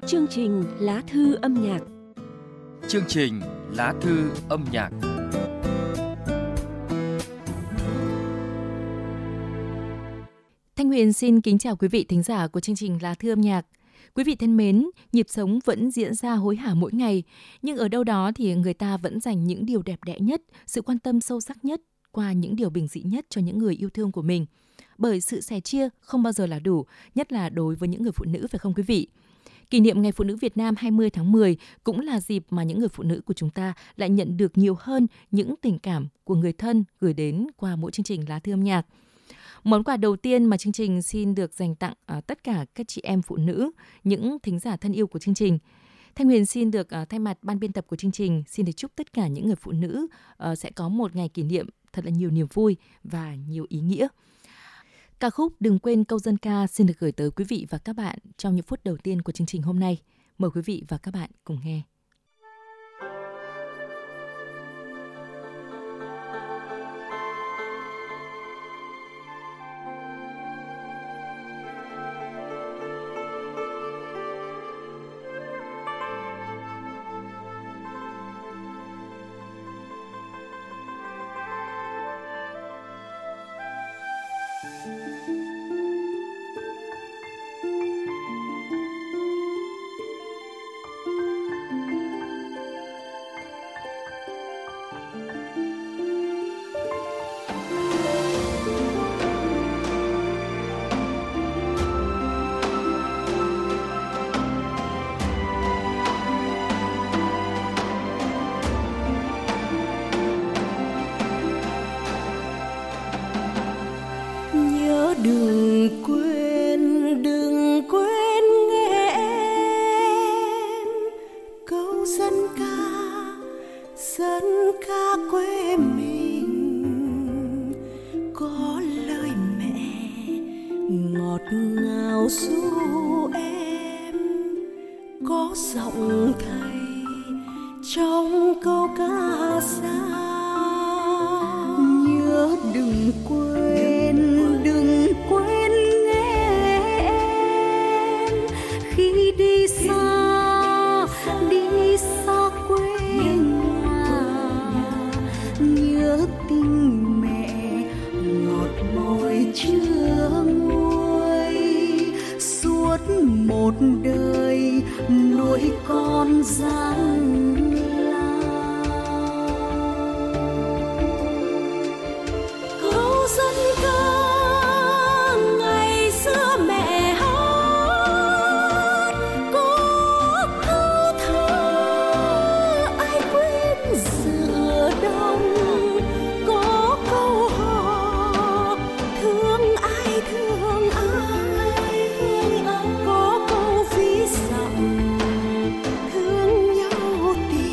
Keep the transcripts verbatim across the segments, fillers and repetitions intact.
Chương trình Lá thư âm nhạc. Chương trình Lá thư âm nhạc. Thanh Huyền xin kính chào quý vị thính giả của chương trình Lá thư âm nhạc. Quý vị thân mến, nhịp sống vẫn diễn ra hối hả mỗi ngày, nhưng ở đâu đó thì người ta vẫn dành những điều đẹp đẽ nhất, sự quan tâm sâu sắc nhất qua những điều bình dị nhất cho những người yêu thương của mình. Bởi sự sẻ chia không bao giờ là đủ, nhất là đối với những người phụ nữ, phải không quý vị? Kỷ niệm Ngày Phụ nữ Việt Nam hai mươi tháng mười cũng là dịp mà những người phụ nữ của chúng ta lại nhận được nhiều hơn những tình cảm của người thân gửi đến qua mỗi chương trình Lá thư âm nhạc. Món quà đầu tiên mà chương trình xin được dành tặng uh, tất cả các chị em phụ nữ, những thính giả thân yêu của chương trình. Thanh Huyền xin được uh, thay mặt ban biên tập của chương trình xin được chúc tất cả những người phụ nữ uh, sẽ có một ngày kỷ niệm thật là nhiều niềm vui và nhiều ý nghĩa. Ca khúc Đừng quên câu dân ca xin được gửi tới quý vị và các bạn trong những phút đầu tiên của chương trình hôm nay. Mời quý vị và các bạn cùng nghe. Đừng quên, đừng quên nghe em câu dân ca, dân ca quê mình. Có lời mẹ ngọt ngào ru em, có giọng thầy trong câu ca dao. Nhớ đừng quên, đừng quên nghe em khi đi xa, đi xa quê nhà. Nhớ tình mẹ ngọt môi chưa nguôi, suốt một đời nuôi con gian. Có câu ví dặm thương nhau.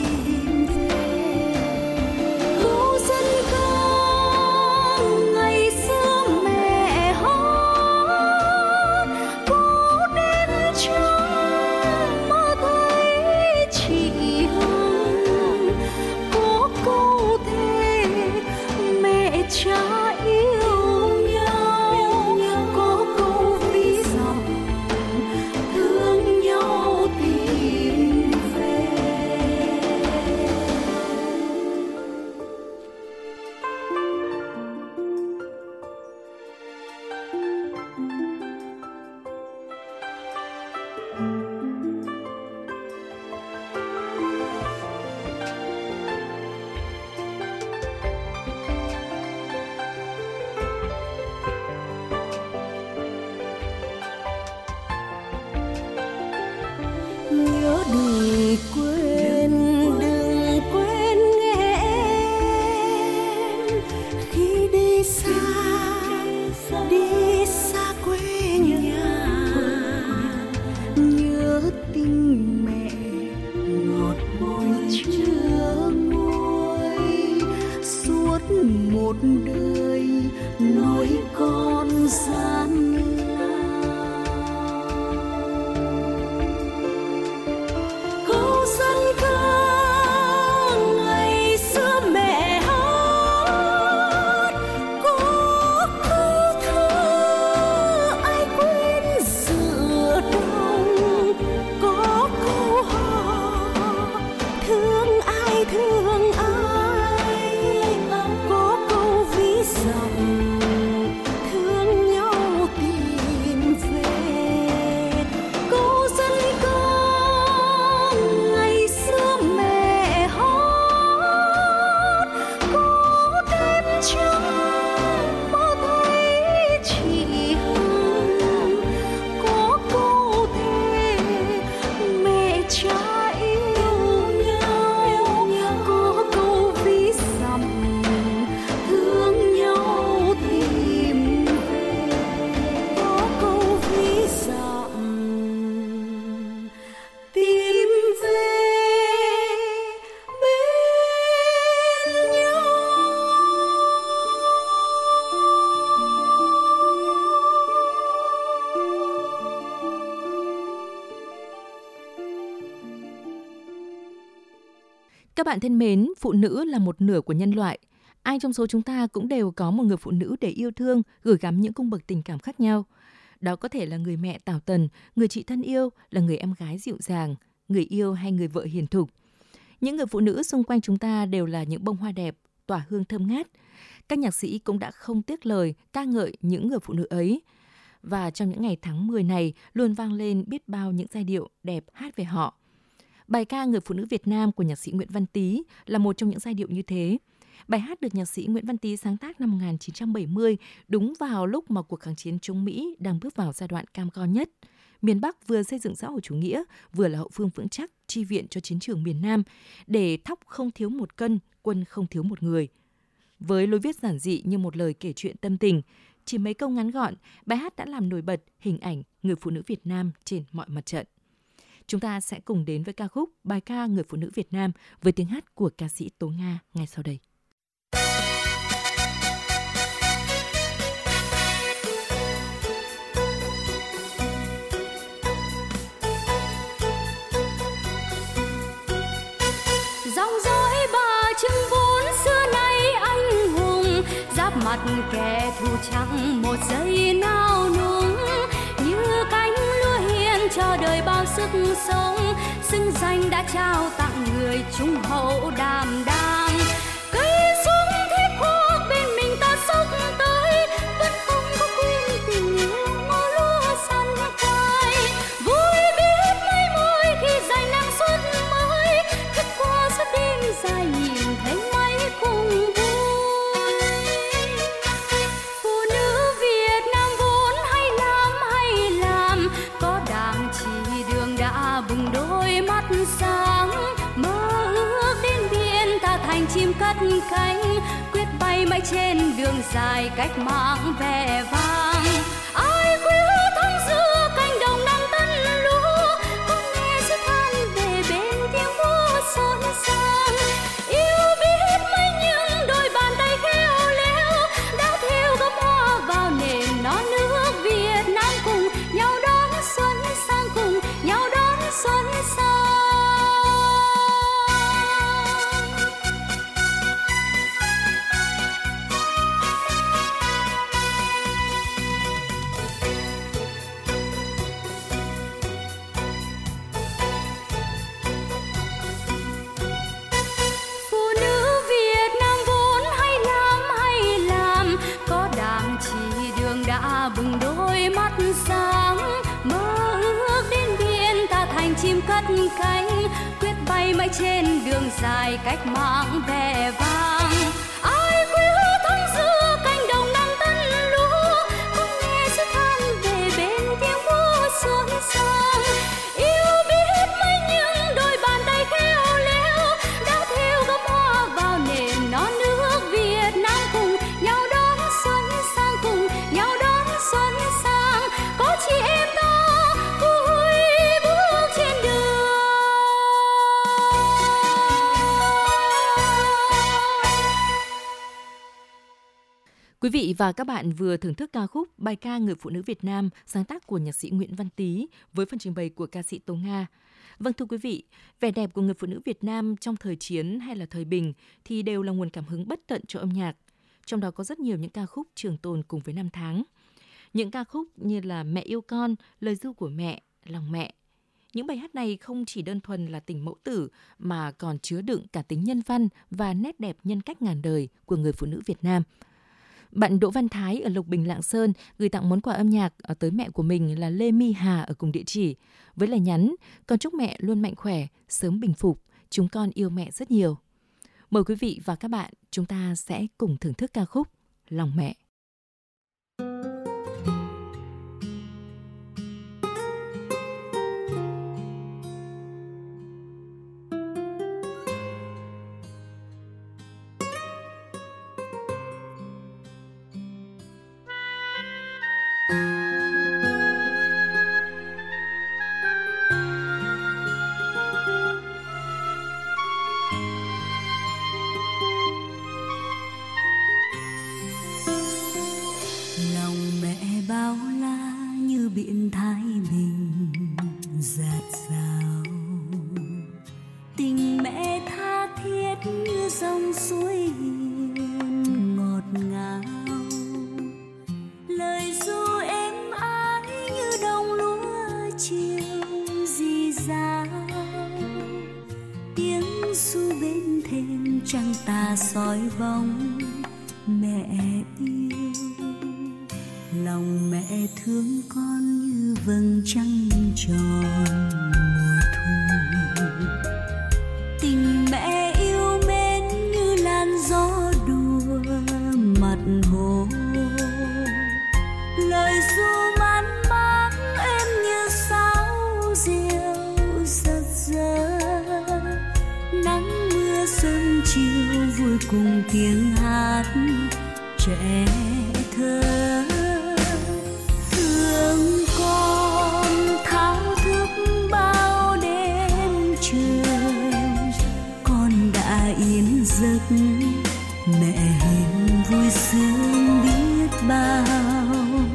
Các bạn thân mến, phụ nữ là một nửa của nhân loại. Ai trong số chúng ta cũng đều có một người phụ nữ để yêu thương, gửi gắm những cung bậc tình cảm khác nhau. Đó có thể là người mẹ tảo tần, người chị thân yêu, là người em gái dịu dàng, người yêu hay người vợ hiền thục. Những người phụ nữ xung quanh chúng ta đều là những bông hoa đẹp, tỏa hương thơm ngát. Các nhạc sĩ cũng đã không tiếc lời ca ngợi những người phụ nữ ấy. Và trong những ngày tháng mười này luôn vang lên biết bao những giai điệu đẹp hát về họ. Bài ca Người phụ nữ Việt Nam của nhạc sĩ Nguyễn Văn Tý là một trong những giai điệu như thế. Bài hát được nhạc sĩ Nguyễn Văn Tý sáng tác năm một nghìn chín trăm bảy mươi, đúng vào lúc mà cuộc kháng chiến chống Mỹ đang bước vào giai đoạn cam go nhất. Miền Bắc vừa xây dựng xã hội chủ nghĩa, vừa là hậu phương vững chắc chi viện cho chiến trường miền Nam, để thóc không thiếu một cân, quân không thiếu một người. Với lối viết giản dị như một lời kể chuyện tâm tình, chỉ mấy câu ngắn gọn, bài hát đã làm nổi bật hình ảnh người phụ nữ Việt Nam trên mọi mặt trận. Chúng ta sẽ cùng đến với ca khúc bài ca Người phụ nữ Việt Nam với tiếng hát của ca sĩ Tố Nga ngay sau đây. Dòng dõi bà Trưng vốn xưa nay anh hùng, giáp mặt kẻ thù chẳng một giây nao núng, như cánh lúa hiền cho đời bao sức sống, xứng danh đã trao tặng người trung hậu đảm đang. Cây súng thép khô bên mình ta sốc tới, vẫn không có quên tình yêu ngô lúa săn quay. Vui biết mấy môi khi giành năng suất mới, thức qua suốt đêm dài nhìn thấy mấy cùng vui. Phụ nữ Việt Nam vốn hay làm hay làm, có đảng chỉ đường đã bừng đôi mắt sáng. Mơ ước đến biển ta thành chim cất cánh, quyết bay mãi trên đường dài cách mạng vẻ vang. Ai quyết thắng giữa cánh đồng nắng tân lúa, có nghe sự than về bên tiếng múa xôn xang. Yêu biết mấy những đôi bàn tay khéo léo, đã thêu gấm hoa vào nền non nước Việt Nam, cùng nhau đón xuân sang, cùng nhau đón xuân sang. Phụ nữ Việt Nam vốn hay làm hay làm, có đảng chỉ đường đã bừng đôi mắt sáng. Mơ ước đến biển ta thành chim cất cánh, quyết bay mãi trên đường dài cách mạng vẻ vang. Ai quyết thắng giữa cánh đồng nắng tân lúa, có nghe sự than về bên tiếng múa xôn xang. Yêu biết mấy những đôi bàn tay khéo léo, đã thêu gấm hoa vào nền non nước Việt Nam, cùng nhau đón xuân sang, cùng nhau đón xuân sang. Có chị em ta vui bước trên đường. Quý vị và các bạn vừa thưởng thức ca khúc bài ca Người phụ nữ Việt Nam sáng tác của nhạc sĩ Nguyễn Văn Tý với phần trình bày của ca sĩ Tố Nga. Vâng thưa quý vị, vẻ đẹp của người phụ nữ Việt Nam trong thời chiến hay là thời bình thì đều là nguồn cảm hứng bất tận cho âm nhạc. Trong đó có rất nhiều những ca khúc trường tồn cùng với năm tháng. Những ca khúc như là Mẹ yêu con, Lời ru của mẹ, Lòng mẹ. Những bài hát này không chỉ đơn thuần là tình mẫu tử mà còn chứa đựng cả tính nhân văn và nét đẹp nhân cách ngàn đời của người phụ nữ Việt Nam. Bạn Đỗ Văn Thái ở Lộc Bình, Lạng Sơn gửi tặng món quà âm nhạc tới mẹ của mình là Lê My Hà ở cùng địa chỉ với lời nhắn: con chúc mẹ luôn mạnh khỏe, sớm bình phục, chúng con yêu mẹ rất nhiều. Mời quý vị và các bạn chúng ta sẽ cùng thưởng thức ca khúc Lòng mẹ. biển Thái Bình dạt dào, tình mẹ tha thiết chiều rì rào, tiếng ru bên thềm trăng tà soi bóng mẹ yêu. Lòng mẹ thương con như vầng trăng tròn mùa thu, tình mẹ yêu mến như làn gió đùa mặt hồ. Lời ru man mác êm như sáo diều giật giơ, nắng mưa sớm chiều vui cùng tiếng hát trẻ thơ. Thương con thao thức bao đêm trường, con đã yên giấc mẹ hiền vui sướng biết bao.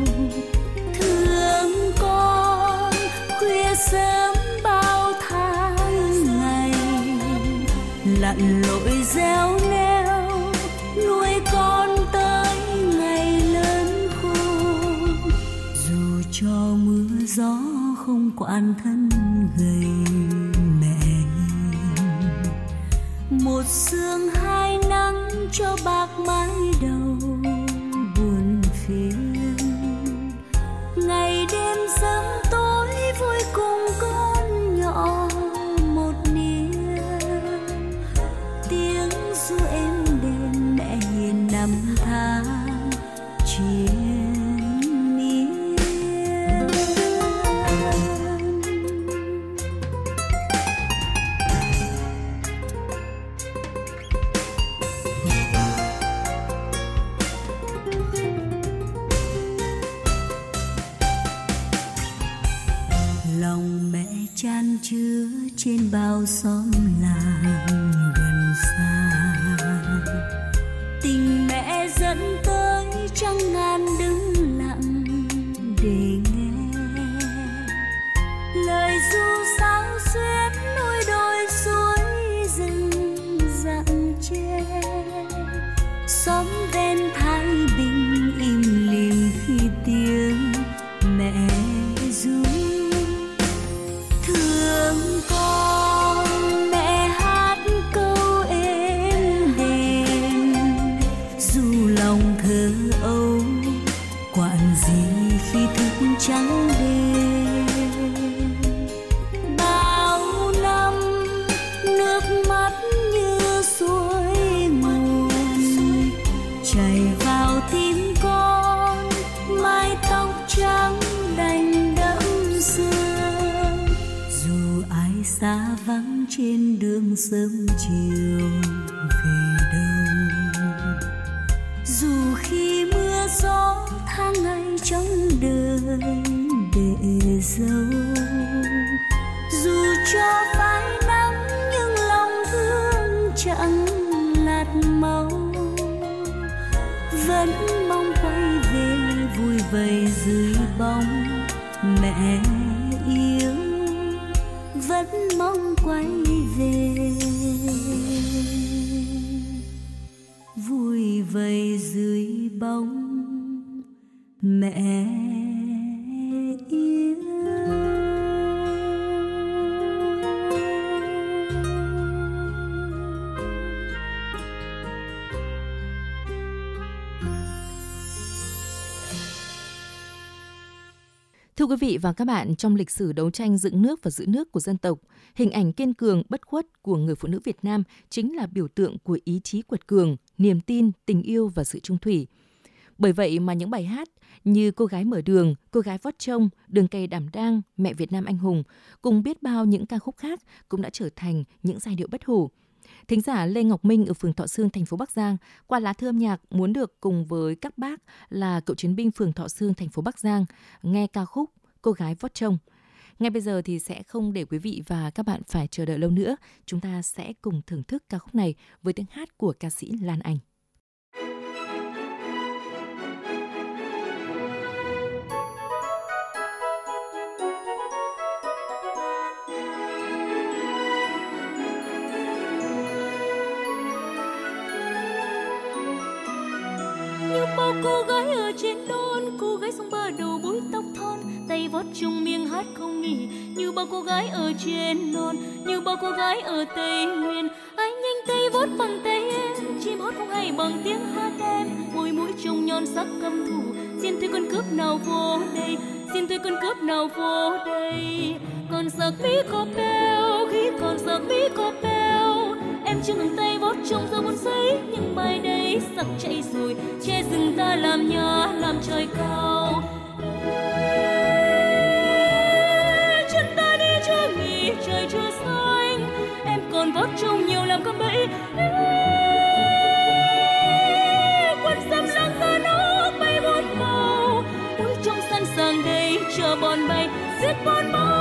Thương con khuya sớm bao tháng ngày, lặn lội gieo neo nuôi con tới ngày lớn khôn. Dù cho mưa gió không quản thân gầy mẹ hiền, một sương hai nắng cho bạc mái đầu buồn phiền. Ngày đêm sớm tối vui cùng con nhỏ một niềm, tiếng ru êm đềm mẹ hiền năm tháng triền miên. Lòng mẹ chan chứa trên bao xóm làng gần xa, tình mẹ dẫn tới trăm ngàn đứng lặng để nghe. Lời ru sáo xuyến núi đồi suối rừng rặng tre, xóm ven thái bình im lìm khi tiếng mẹ ru. Thương con mẹ hát câu êm đềm, dù lòng thơ âu quản gì khi thức trắng đêm. Bao năm nước mắt như suối nguồn chảy vào tim con, mái tóc trắng đành đẫm sương. Dù ai xa vắng trên đường sớm chiều về đâu, dù khi mưa gió tháng ngày trong đời để dâu, dù cho phai nắng nhưng lòng thương chẳng lạt màu, vẫn mong quay về vui vầy dưới bóng mẹ yêu, vẫn mong quay về vui vầy dưới bóng mẹ yêu. Thưa quý vị và các bạn, trong lịch sử đấu tranh dựng nước và giữ nước của dân tộc, hình ảnh kiên cường, bất khuất của người phụ nữ Việt Nam chính là biểu tượng của ý chí quật cường, niềm tin, tình yêu và sự trung thủy. Bởi vậy mà những bài hát như Cô gái mở đường, Cô gái vót trông, Đường cày đảm đang, Mẹ Việt Nam anh hùng cùng biết bao những ca khúc khác cũng đã trở thành những giai điệu bất hủ. Thính giả Lê Ngọc Minh ở phường Thọ Sương, thành phố Bắc Giang qua lá thư âm nhạc muốn được cùng với các bác là cựu chiến binh phường Thọ Sương, thành phố Bắc Giang nghe ca khúc Cô gái vót trông. Ngay bây giờ thì sẽ không để quý vị và các bạn phải chờ đợi lâu nữa. Chúng ta sẽ cùng thưởng thức ca khúc này với tiếng hát của ca sĩ Lan Anh. Như bao cô gái ở trên đôn, cô gái sông bờ đầu búi tóc thon, tay vót chung miệng hát không nghỉ, như bao cô gái ở trên non, như bao cô gái ở Tây Nguyên. Anh nhanh tay vót bằng tay em, chim hót không hay bằng tiếng hát em. Môi mũi trông nhọn sắc căm thù, xin thôi con cướp nào vô đây, xin thôi con cướp nào vô đây. Còn giặc Mỹ có beo, khi còn giặc Mỹ có beo, em chưa ngừng tay vót trong giờ buồn giấy. Nhưng mai đây giặc chạy rồi, che rừng ta làm nhà làm trời cao. Chân ta đi chưa nghỉ, trời chưa xanh, em còn vót trông nhiều làm cạm bẫy. Quân xâm lăng ta nó bay bốn màu, mũi trong sẵn sàng đây chờ bọn bay giết bọn bay.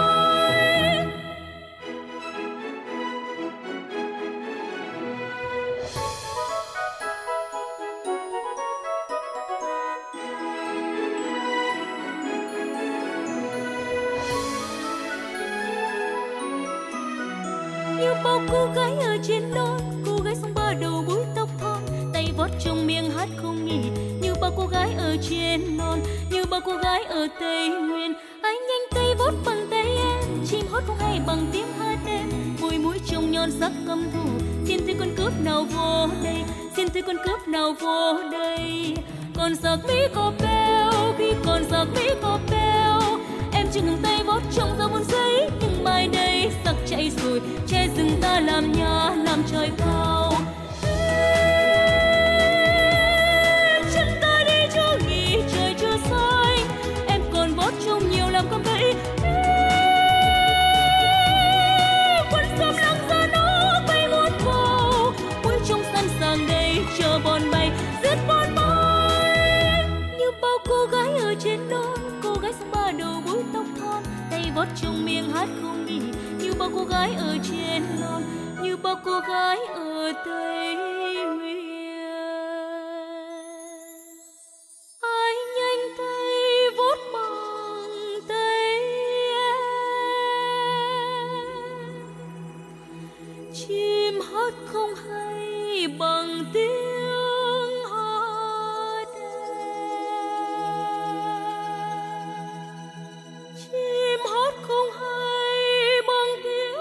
Như bao cô gái ở trên non, cô gái sông ba đầu búi tóc thon, tay vót trong miệng hát không nghỉ. Như bao cô gái ở trên non, như bao cô gái ở Tây Nguyên. Anh nhanh tay vót bằng tay em, chim hót không hay bằng tiếng hát em. Môi mũi trông nhọn sắc căm thù, xin thôi con cướp nào vô đây, xin thôi con cướp nào vô đây. Còn giặc Mỹ có beo, khi còn giặc Mỹ có beo, em chưa ngừng tay vót trong giờ buồn giấy. Nhưng mai đây giặc chạy rồi, che rừng ta làm nhà làm trời cao. Chân ta đi chưa nghỉ, trời chưa xanh, em còn vót trông nhiều làm cạm bẫy. Quân xâm lăng ra nó bay muôn màu, mũi trông sẵn sàng đây chờ bọn bay giết bọn bay. Như bao cô gái ở trên non, cô gái sông ba đầu búi tóc thon, tay vót trong miệng hát không nghỉ. Như bao cô gái ở trên non, như bao cô gái ở Tây Nguyên. Ai nhanh tay vót bằng tay em, chim hót không hay bằng tiếng hát em, chim hót không hay bằng tiếng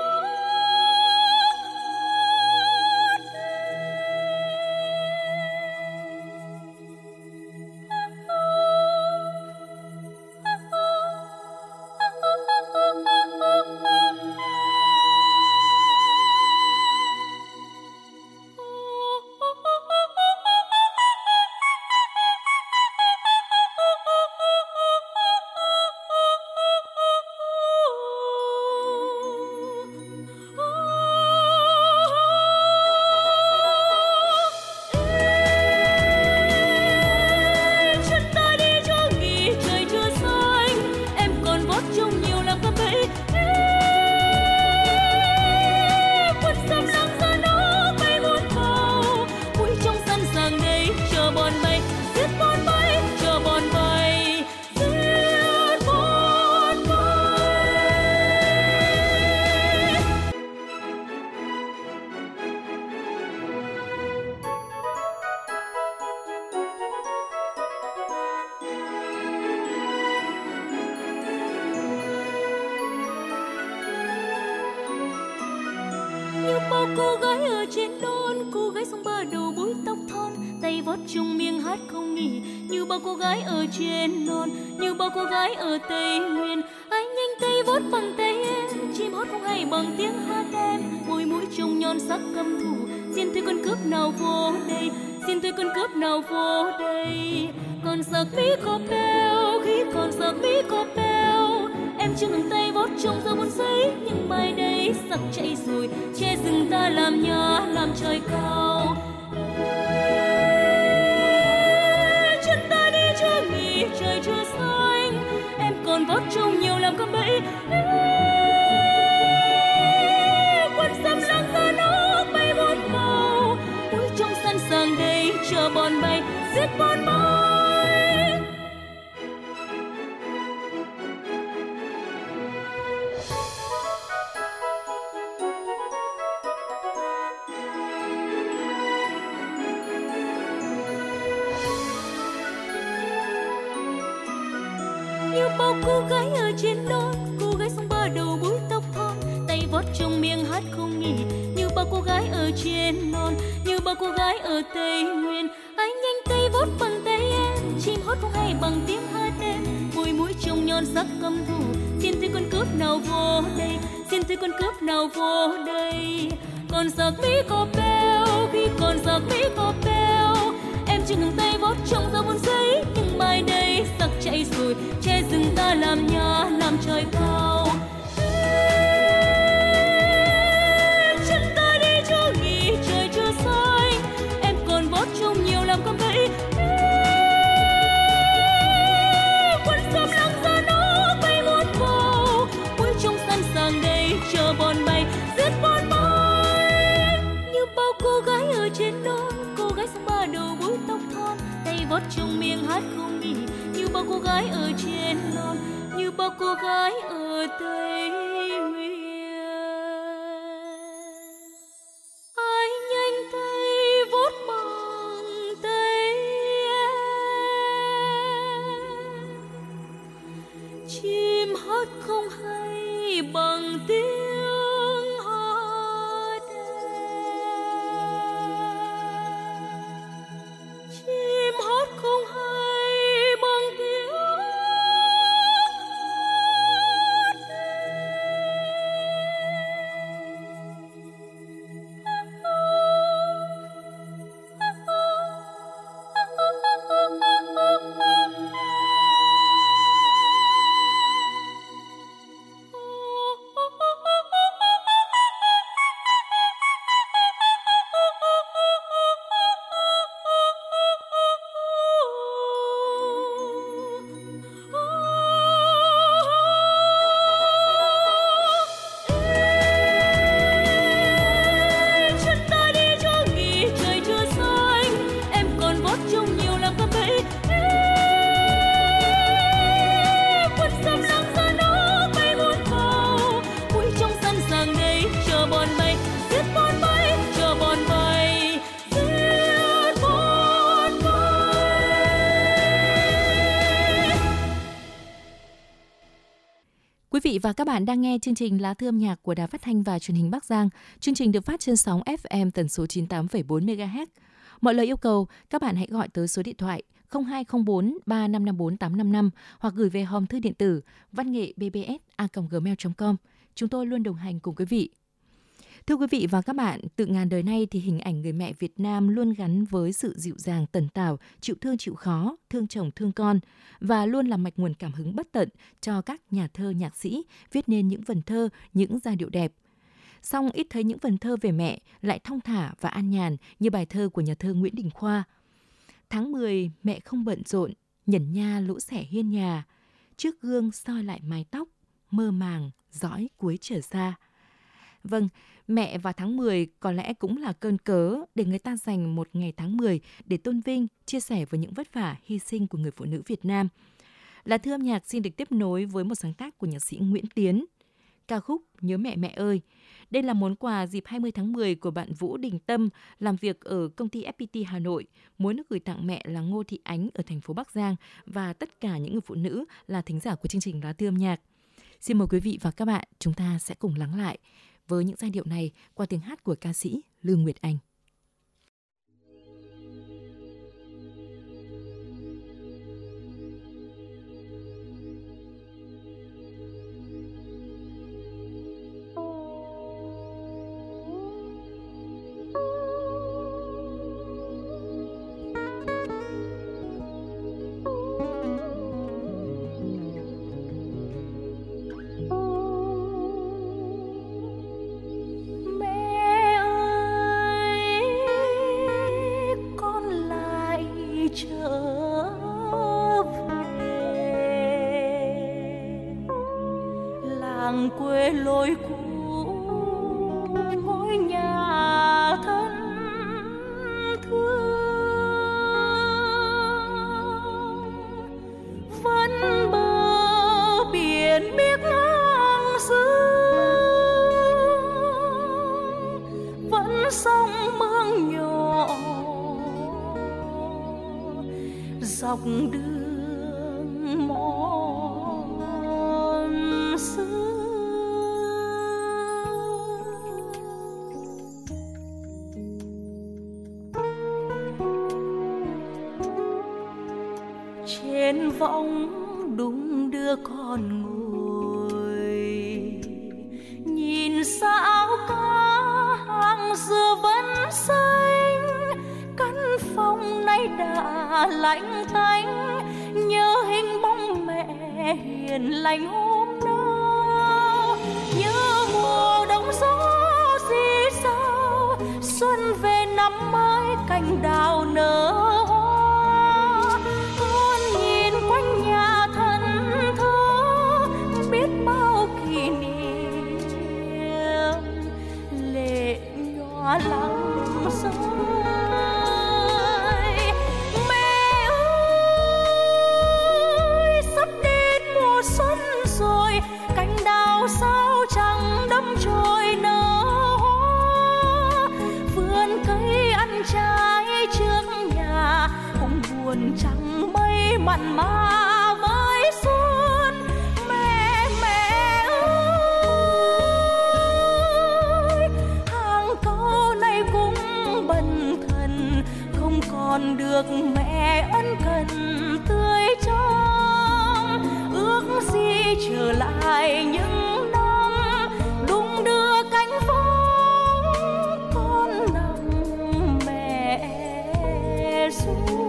bao cô gái ở trên non, cô gái sông ba đầu búi tóc thon, tay vót chung miệng hát không nghỉ. Như bao cô gái ở trên non, như bao cô gái ở Tây Nguyên. Anh nhanh tay vót bằng tay em, chim hót không hay bằng tiếng hát em. Môi mũi trông nhọn sắc căm thù, xin thôi con cướp nào vô đây, xin thôi con cướp nào vô đây. Còn giặc Mỹ có beo, khi còn giặc Mỹ có beo, em chưa ngừng tay vót trong giờ buồn giấy. Nhưng mai đây giặc chạy rồi, che rừng ta làm nhà làm trời cao. Chân ta đi chưa nghỉ, trời chưa xanh, em còn vót trông nhiều làm cạm bẫy. Quân xâm lăng ra nó bay muôn màu, mũi trông sẵn sàng đây chờ bọn bay giết bọn bay. như bao cô gái ở trên non, cô gái sông ba đầu búi tóc thon, tay vót trong miệng hát không nghỉ. Như bao cô gái ở trên non, như bao cô gái ở Tây Nguyên, anh nhanh tay vót bằng tay em, chim hót không hay bằng tiếng hát em. Môi mũi trông nhọn sắc căm thù, xin thấy con cướp nào vô đây, xin thấy con cướp nào vô đây. Còn giặc Mỹ có beo, khi còn giặc Mỹ có beo, em chưa ngừng tay vót trong dao buồn giấy. Nhưng mai đây giặc chạy rồi, che rừng ta làm nhà làm trời cao. Chân ta đi cho nghỉ trời chưa xanh, em còn vót trong nhiều làm con bẫy. Quân xâm lăng ra nó bay muôn màu, mũi trong sẵn sàng đây chờ bom bay giết bom bay. Như bao cô gái ở trên non, cô gái sông ba đầu búi tóc thon, tay vót trong miệng hát không nghỉ. Như bao cô gái ở trên non, như bao cô gái ở Tây Nguyên. Ai nhanh tay vót bằng tay em, chim hót không hay bằng tiếng hát em, chim hót không hay bằng tiếng Quý vị và các bạn đang nghe chương trình Lá Thư âm nhạc của Đài Phát thanh và Truyền hình Bắc Giang. Chương trình được phát trên sóng ép em tần số chín mươi tám phẩy bốn mê ga héc. Mọi lời yêu cầu, các bạn hãy gọi tới số điện thoại không hai không bốn ba năm năm bốn tám năm năm hoặc gửi về hòm thư điện tử văn nghệ b b s a còng gmail chấm com. Chúng tôi luôn đồng hành cùng quý vị. Thưa quý vị và các bạn, từ ngàn đời nay thì hình ảnh người mẹ Việt Nam luôn gắn với sự dịu dàng tần tảo, chịu thương chịu khó, thương chồng thương con và luôn là mạch nguồn cảm hứng bất tận cho các nhà thơ nhạc sĩ viết nên những vần thơ, những giai điệu đẹp. Song ít thấy những vần thơ về mẹ lại thong thả và an nhàn như bài thơ của nhà thơ Nguyễn Đình Khoa. Tháng mười mẹ không bận rộn, nhẩn nha lũ xẻ hiên nhà, trước gương soi lại mái tóc, mơ màng dõi cuối trở xa. Vâng, mẹ vào tháng mười có lẽ cũng là cơn cớ để người ta dành một ngày tháng mười để tôn vinh, chia sẻ với những vất vả, hy sinh của người phụ nữ Việt Nam. Lá Thư âm nhạc xin được tiếp nối với một sáng tác của nhạc sĩ Nguyễn Tiến. Ca khúc Nhớ mẹ mẹ ơi. Đây là món quà dịp hai mươi tháng mười của bạn Vũ Đình Tâm làm việc ở công ty ép pê tê Hà Nội, muốn được gửi tặng mẹ là Ngô Thị Ánh ở thành phố Bắc Giang và tất cả những người phụ nữ là thính giả của chương trình Lá Thư âm nhạc. Xin mời quý vị và các bạn, chúng ta sẽ cùng lắng lại với những giai điệu này qua tiếng hát của ca sĩ Lương Nguyệt Anh. quê lối cũ ngôi nhà thân thương, vẫn bờ biển biếc ngang dương, vẫn sông mương nhỏ dọc đường mòn đưa con ngồi, nhìn xa áo cá hàng dừa vẫn xanh, căn phòng nay đã lạnh tanh, nhớ hình bóng mẹ hiền lành hôm nào, nhớ mùa đông gió xì xào, xuân về năm mới cành đào nở hoa. Con nhìn quanh nhà thân thơ biết bao kỷ niệm, lệ nhòa lắng rơi. Mẹ ơi, sắp đến mùa xuân rồi, cành đào sao chẳng đâm chồi nở hoa. Vườn cây ăn trái trước nhà cũng buồn chẳng mấy mặn mà với xuân. Mẹ mẹ ơi, hàng câu này cũng bần thần, không còn được mẹ ân cần tươi trong. Ước gì trở lại những năm đung đưa cánh phong, con nằm mẹ xuống.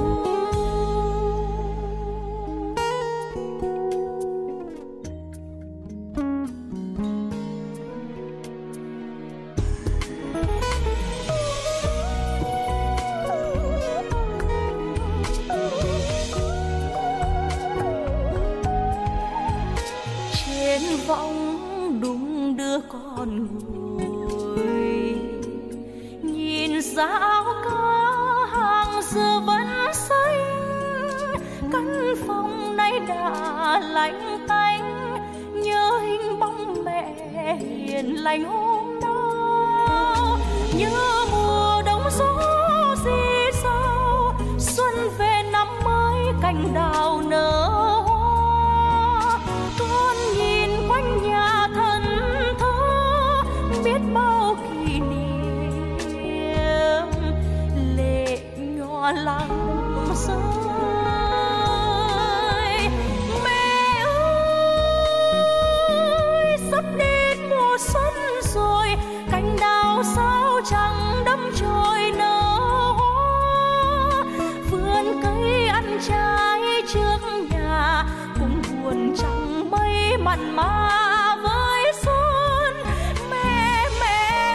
Trên võng đung đưa con ngồi, nhìn ra áo cá hàng dừa vẫn xanh, căn phòng nay đã lạnh tanh, nhớ hình bóng mẹ hiền lành hôm nào, nhớ mùa đông gió xì xào, xuân về năm mới cành đào nở hoa. Con nhìn quanh nhà thân thơ biết bao kỷ niệm, lệ nhòa lắng rơi. Mẹ ơi, sắp đến mùa xuân rồi, cành đào sao chẳng đâm chồi nở hoa. Vườn cây ăn trái trước nhà cũng buồn chẳng mấy mặn mà với xuân. Mẹ mẹ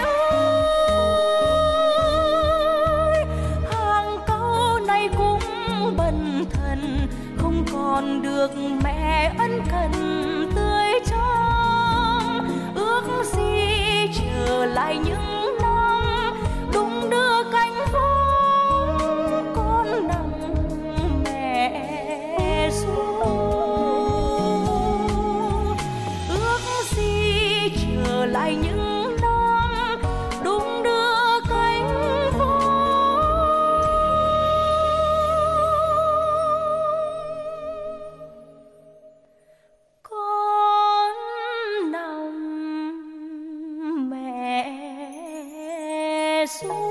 ơi, hàng câu này cũng bần thần, không còn được mẹ ân cần tươi trong. Ước gì trở lại những năm đung đưa cánh phong, con nằm mẹ xuống. Ước gì trở lại những năm đung đưa cánh phong, con nằm mẹ xuống.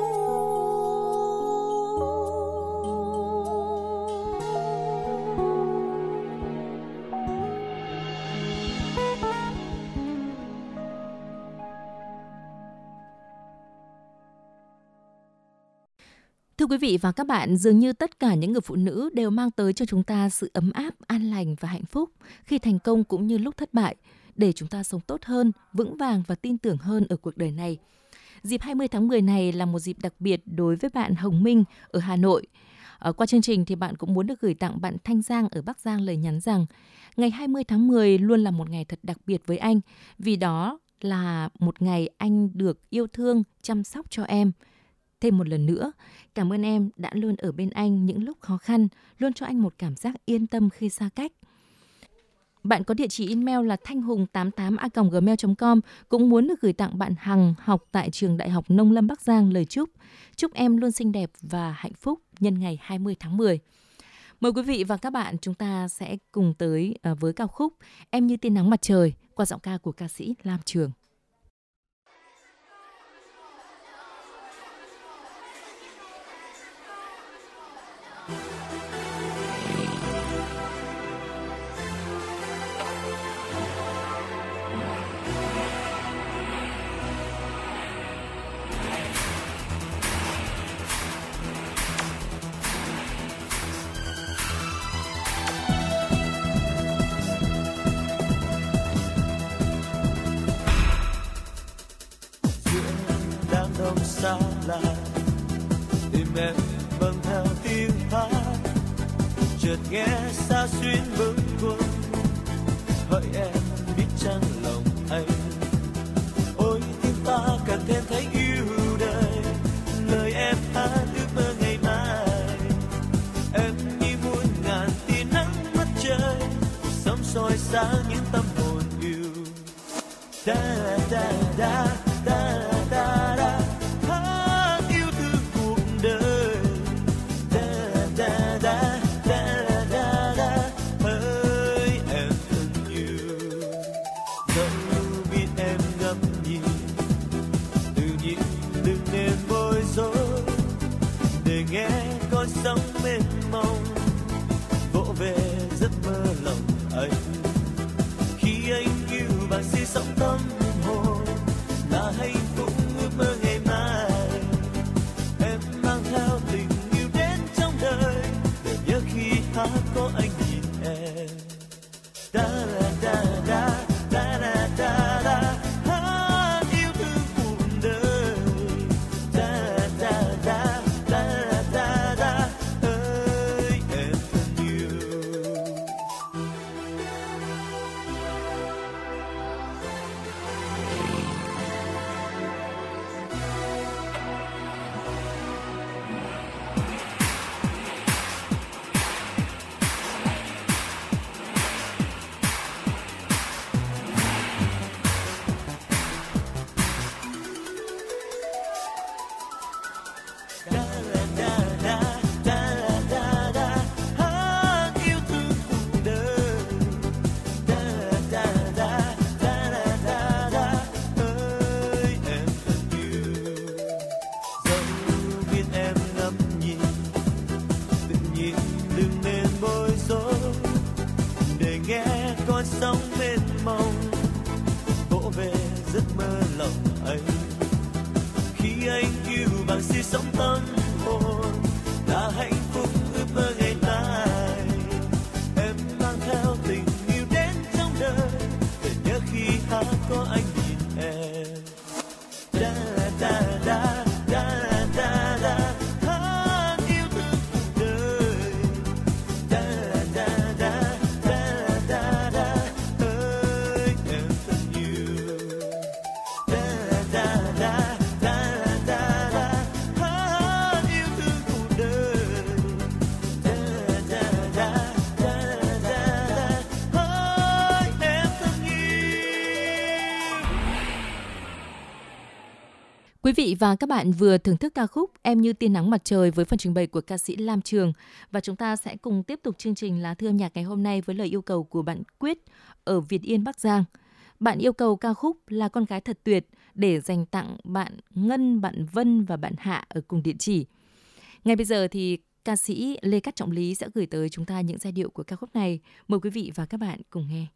Thưa quý vị và các bạn, dường như tất cả những người phụ nữ đều mang tới cho chúng ta sự ấm áp, an lành và hạnh phúc khi thành công cũng như lúc thất bại, để chúng ta sống tốt hơn, vững vàng và tin tưởng hơn ở cuộc đời này. Dịp hai mươi tháng mười này là một dịp đặc biệt đối với bạn Hồng Minh ở Hà Nội. Ở qua chương trình thì bạn cũng muốn được gửi tặng bạn Thanh Giang ở Bắc Giang lời nhắn rằng ngày hai mươi tháng mười luôn là một ngày thật đặc biệt với anh, vì đó là một ngày anh được yêu thương, chăm sóc cho em. Thêm một lần nữa, cảm ơn em đã luôn ở bên anh những lúc khó khăn, luôn cho anh một cảm giác yên tâm khi xa cách. Bạn có địa chỉ email là thanh hùng tám tám a còng gmail chấm com, cũng muốn được gửi tặng bạn Hằng học tại trường Đại học Nông Lâm Bắc Giang lời chúc. Chúc em luôn xinh đẹp và hạnh phúc nhân ngày hai mươi tháng mười. Mời quý vị và các bạn chúng ta sẽ cùng tới với ca khúc Em như tia nắng mặt trời qua giọng ca của ca sĩ Lam Trường. xa lạ. Tìm em vâng theo tiếng hát, chợt nghe xa xuyên bâng khuâng. Hỡi em biết chăng lòng anh, ôi tim ta càng thêm thấy yêu đời. Lời em hát ước mơ ngày mai, em như muôn ngàn tia nắng mặt trời, sống soi sáng những tâm hồn yêu. Da da da da da da, hát yêu thương cuộc đời. Da da da da da da, hỡi em thân yêu. Dẫu biết em ngắm nhìn, tự nhiên đừng nên bối rối, để nghe con sóng mênh mông vỗ về giấc mơ lòng anh. Khi anh yêu bằng si sóng tâm hồn, là hạnh phúc ước mơ ngày mai. Em mang theo tình yêu đến trong đời, để nhớ khi hát có anh nhìn em. Da da da da da da da, hát yêu thương cuộc đời. Da da da da da da, ơi em thân yêu. Da da da da da da, hát yêu thương cuộc đời. Da da da da da da, ơi em thân yêu. Dẫu biết em ngắm nhìn, tự nhiên đừng nên bối rối, để nghe con sóng mênh mông vỗ về giấc mơ lòng anh. Khi anh yêu bằng si sóng tâm hồn, là hạnh phúc ước mơ ngày mai. Em mang theo tình yêu đến trong đời, để nhớ khi hát có anh nhìn em. Da da da da da da, hát yêu thương cuộc đời. Da da da da da da, ơi em thân yêu. Da da da da da da, hát yêu thương cuộc đời. Da da da da da da, ơi em thân yêu. Quý vị và các bạn vừa thưởng thức ca khúc Em như tia nắng mặt trời với phần trình bày của ca sĩ Lam Trường. Và chúng ta sẽ cùng tiếp tục chương trình Lá Thư âm nhạc ngày hôm nay với lời yêu cầu của bạn Quyết ở Việt Yên, Bắc Giang. Bạn yêu cầu ca khúc Là con gái thật tuyệt để dành tặng bạn Ngân, bạn Vân và bạn Hạ ở cùng địa chỉ. Ngay bây giờ thì ca sĩ Lê Cát Trọng Lý sẽ gửi tới chúng ta những giai điệu của ca khúc này. Mời quý vị và các bạn cùng nghe.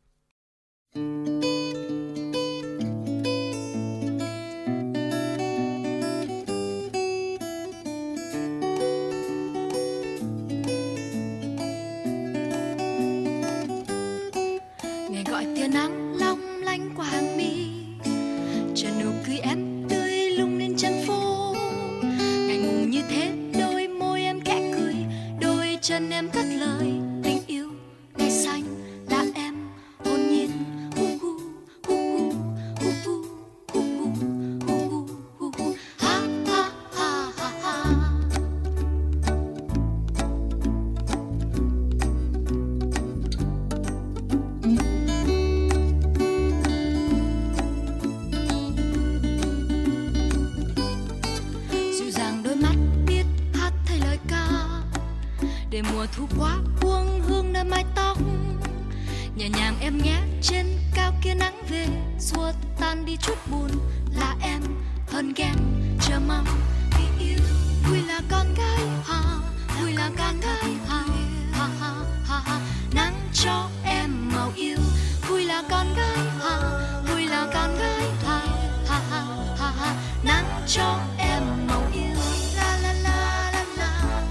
Ngày gọi tia nắng long lanh qua hàng mi, chờ nụ cười em tươi lung lên chân phố. Ngày ngùng như thế, đôi môi em khẽ cười, đôi chân em cất lời tình yêu. Ngày xanh là em hồn nhiên, hu hu hu hu hu hu hu hu hu hu, ha ha ha ha ha. Dịu dàng đôi mắt biết hát thay lời ca, để mùa thu quá buông hương nơi mái tóc. Nhẹ nhàng em nhé, trên cao kia nắng về, xua tan đi chút buồn. Là em hơn ghen chờ mong vì yêu. Vui là con gái ha, vui là con gái ha, ha ha ha ha. Nắng cho em màu yêu. Vui là con gái ha, vui là con gái ha, ha ha ha ha. Nắng cho em màu yêu. La la la la la,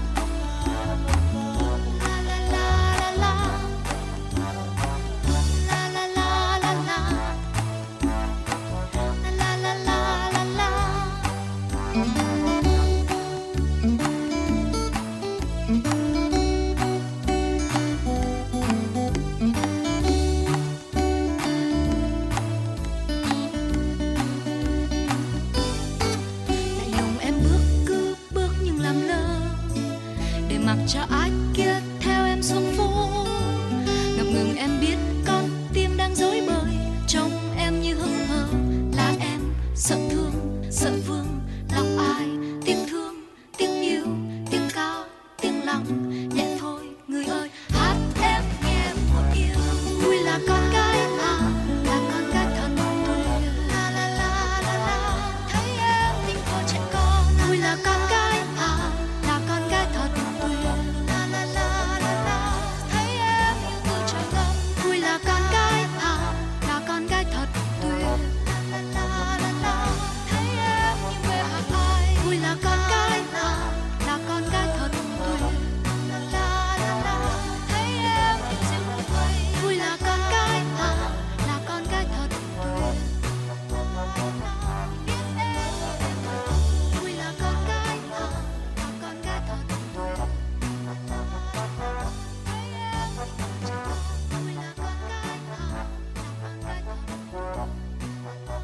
la la la la la, la la la la la, la la la la la. là con gái à, là con gái thật tuyệt. La la la la la, thấy em tình cô trẻ con. Vui là con gái à, là con gái thật tuyệt. La la la la la, thấy em yêu vui trời ngâm. Vui là con gái à, là con gái thật tuyệt. La la la la, thấy em như quê hạt ai. Vui là con gái à, là con gái thật tuyệt. La la la la, thấy em như diệu hồn mây. Vui là con gái à, là con gái thật tuyệt. Biết em vui là con gái à, là con gái thật tuyệt. Thấy em vui là con gái à, là con gái thật tuyệt.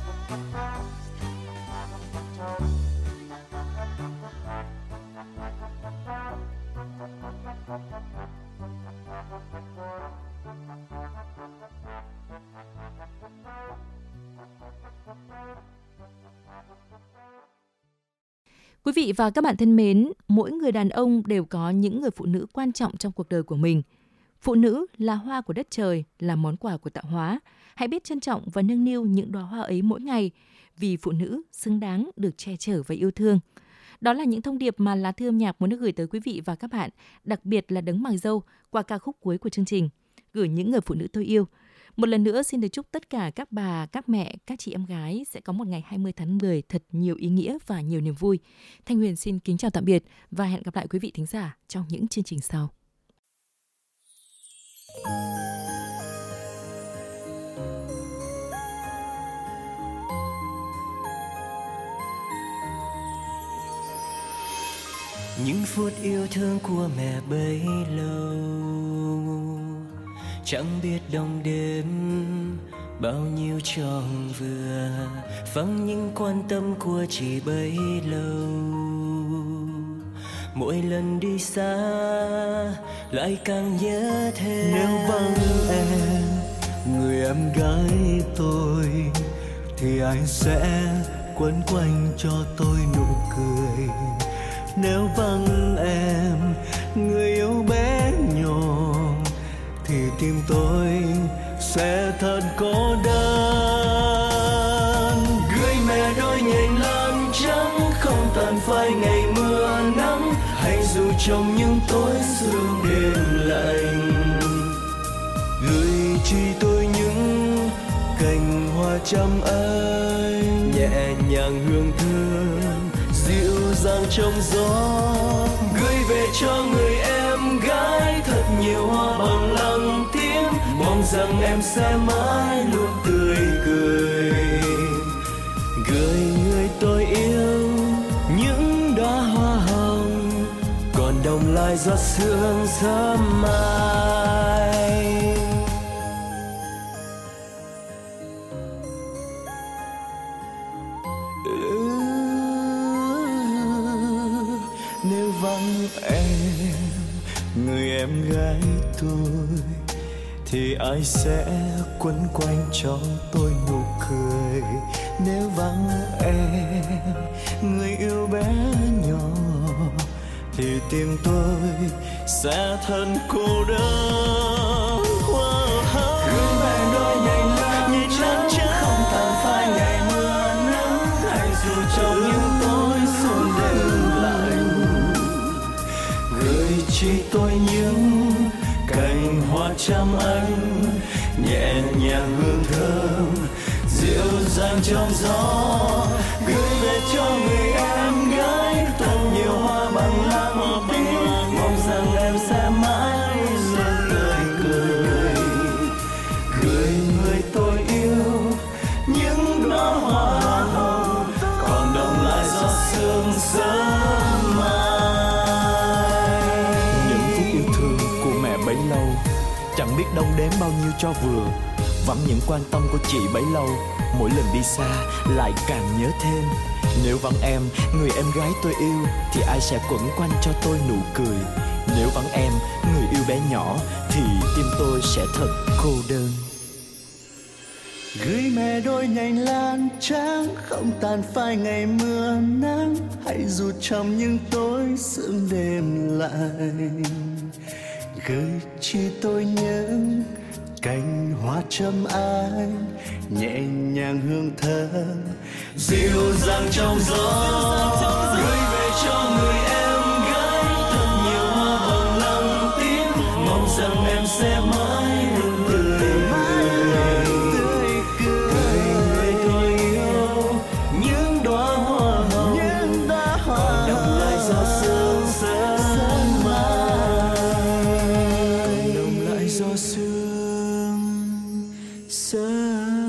Quý vị và các bạn thân mến, mỗi người đàn ông đều có những người phụ nữ quan trọng trong cuộc đời của mình. Phụ nữ là hoa của đất trời, là món quà của tạo hóa. Hãy biết trân trọng và nâng niu những đóa hoa ấy mỗi ngày, vì phụ nữ xứng đáng được che chở và yêu thương. Đó là những thông điệp mà Lá Thư Âm Nhạc muốn được gửi tới quý vị và các bạn, đặc biệt là đấng màng dâu qua ca khúc cuối của chương trình, gửi những người phụ nữ tôi yêu. Một lần nữa xin được chúc tất cả các bà, các mẹ, các chị em gái sẽ có một ngày hai mươi tháng mười thật nhiều ý nghĩa và nhiều niềm vui. Thanh Huyền xin kính chào tạm biệt và hẹn gặp lại quý vị thính giả trong những chương trình sau. Những phút yêu thương của mẹ bấy lâu, chẳng biết đông đêm bao nhiêu tròn vừa, vắng những quan tâm của chị bấy lâu. Mỗi lần đi xa lại càng nhớ thêm. Nếu vắng em, người em gái tôi, thì anh sẽ quấn quanh cho tôi nụ cười. Nếu vắng em, người yêu bé nhỏ, thì tim tôi sẽ thật cô đơn. Gửi mẹ đôi nhành lan trắng, không tàn phai ngày mưa nắng, hay dù trong những tối sương đêm lạnh. Gửi chi tôi những cành hoa trăm anh, nhẹ nhàng hương thơm dịu dàng trong gió. Gửi về cho người em gái thật nhiều hoa bằng lặng tiếng, mong rằng em sẽ mãi luôn tươi cười. Gửi người tôi yêu những đóa hoa hồng, còn đông lại giọt sương sớm mai. Nếu vắng em, người em gái tôi, thì ai sẽ quấn quanh cho tôi nụ cười. Nếu vắng em, người yêu bé nhỏ, thì tim tôi sẽ thân cô đơn. Gửi mẹ đôi nhành lan trắng, không tàn phai ngày mưa nắng, hay dù trong những tối sương đêm lạnh. Gửi chi tôi những cành hoa trăm anh, nhẹ nhàng hương thơm dịu dàng trong gió. Gửi về cho người em gái thật nhiều hoa bằng lặng tiếng, mong rằng em sẽ mãi luôn tươi cười. gửi người tôi yêu những đóa hoa hồng, còn đông lại giọt sương sớm mai. những phút yêu thương của mẹ bấy lâu, chẳng biết đong đếm bao nhiêu cho vừa, vắng những quan tâm của chị bấy lâu, mỗi lần đi xa lại càng nhớ thêm. Nếu vắng em, người em gái tôi yêu, thì ai sẽ quấn quanh cho tôi nụ cười. Nếu vắng em, người yêu bé nhỏ, thì tim tôi sẽ thật cô đơn. Gửi mẹ đôi nhành lan trắng, không tàn phai ngày mưa nắng, hãy dù trong những tối sương đêm lạnh. Gửi chi tôi những cánh hoa trâm ái nhẹ nhàng hương thơm dịu dàng trong gió gửi về cho người em gái thật nhiều hoa bằng lăng tím mong rằng em sẽ mãi luôn tươi cười cười người tôi yêu những đóa hoa hồng đậm lại gió sương sớm mai đậm lại gió sương sớm